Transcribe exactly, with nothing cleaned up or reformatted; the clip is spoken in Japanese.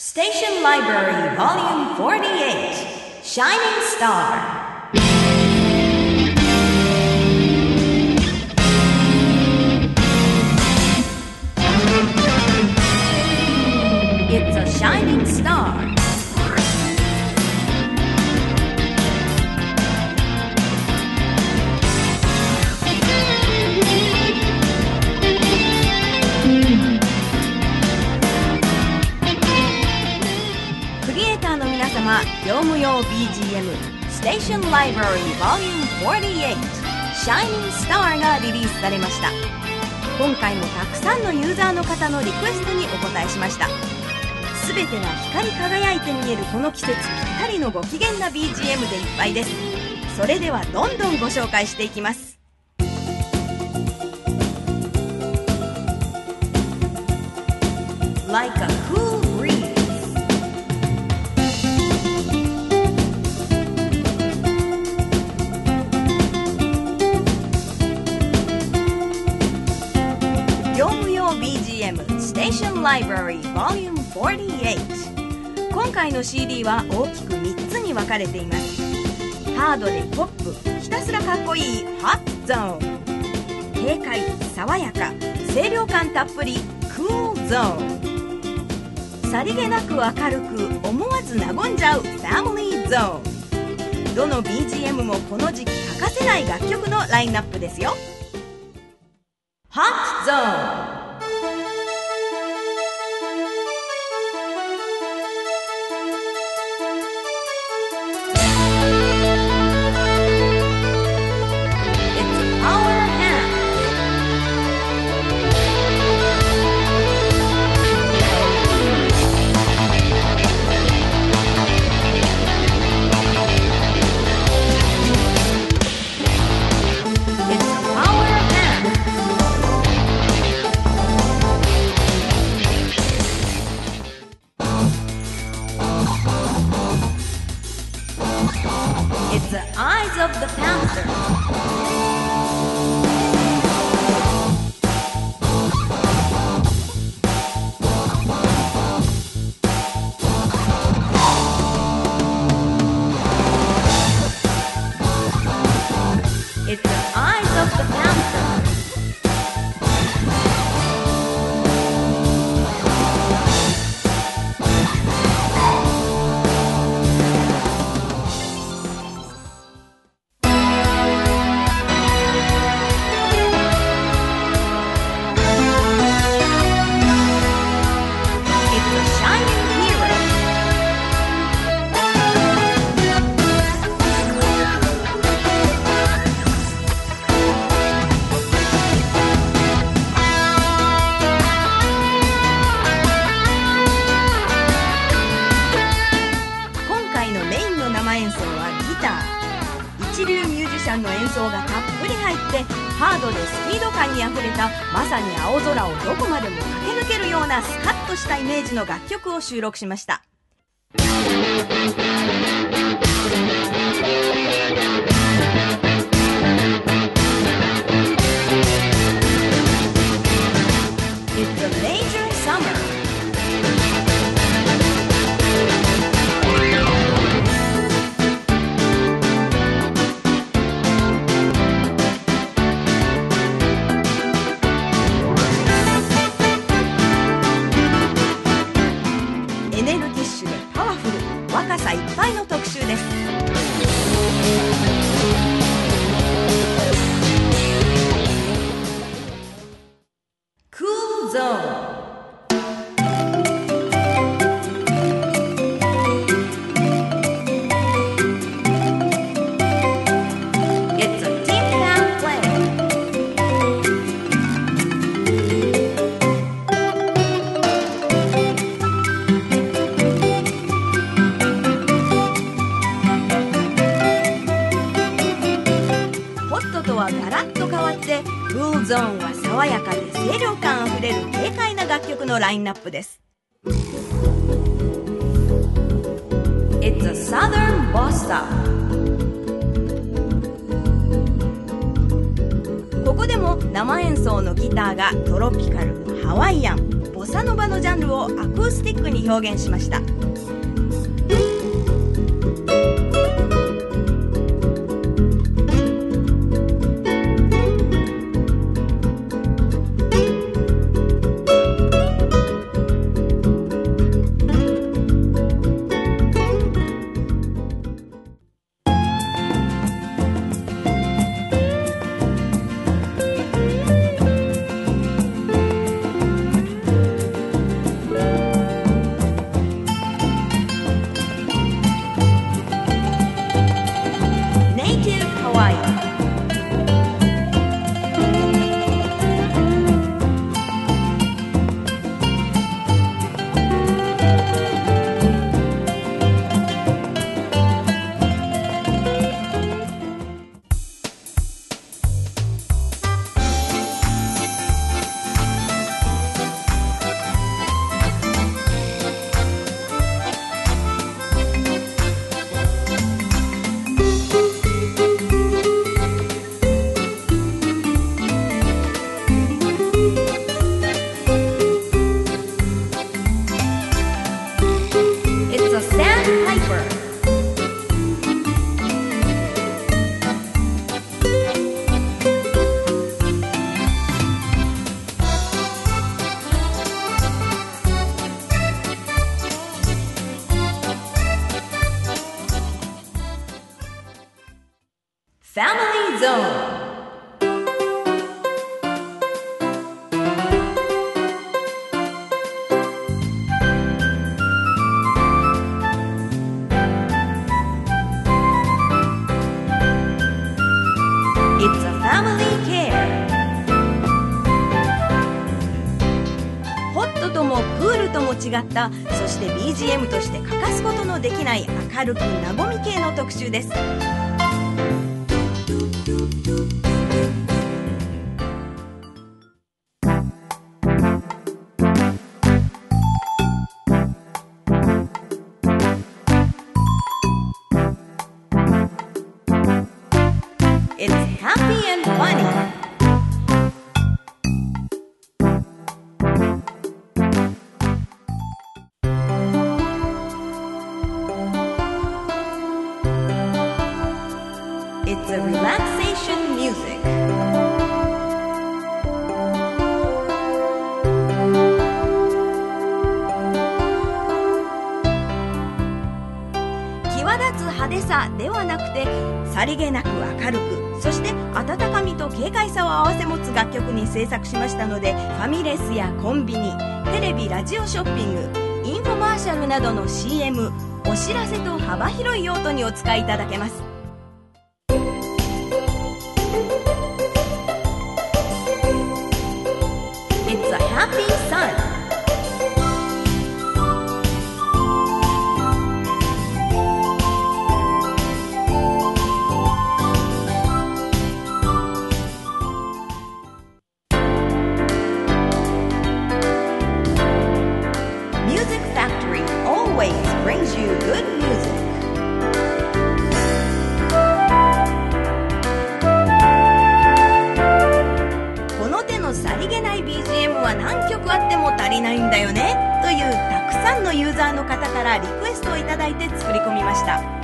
Station Library Volume forty-eight Shining Star It's a shining star. 業務用 ビージーエム Station Library Volume forty-eight Shining Star がリリースされました。今回もたくさんのユーザーの方のリクエストにお答えしました。すべてが光り輝いて見えるこの季節ぴったりのご機嫌な ビージーエム でいっぱいです。それではどんどんご紹介していきます。 Like a cool breeze Station Library Volume forty-eight 今回の シーディー は大きくみっつに分かれています。ハードでポップ、ひたすらかっこいい Hot Zone、 軽快、爽やか、清涼感たっぷり Cool Zone、 さりげなく明るく思わず和んじゃう Family Zone。 どの ビージーエム もこの時期欠かせない楽曲のラインナップですよ。 Hot Zone of the Panther. It's the eyes of the panther. 一流ミュージシャンの演奏がたっぷり入ってハードでスピード感にあふれたまさに青空をどこまでも駆け抜けるようなスカッとしたイメージの楽曲を収録しました。It's a major summer若さいっぱいの特集です。 Cool Zone ガラッと変わって Cool Zone は爽やかで清涼感あふれる軽快な楽曲のラインナップです。 It's a Southern Bossa。 ここでも生演奏のギターがトロピカル、ハワイアン、ボササノバのジャンルをアコースティックに表現しました。Family Zone. It's a family care. ホットともクールとも違った、そして ビージーエム として欠かすことのできない明るく和み系の特集です。It's happy and funny. It's a relaxation music. 際立つ派手さではなくて、さりげなく明るく、そして温かみと軽快さを併せ持つ楽曲に制作しましたので、ファミレスやコンビニ、テレビ、ラジオショッピング、インフォマーシャルなどの シーエム、お知らせと幅広い用途にお使いいただけます。It's a happy sun. Music Factory always brings you good music. この手のさりげない ビージーエム は何曲あっても足りないんだよねというたくさんのユーザーの方からリクエストをいただいて作り込みました。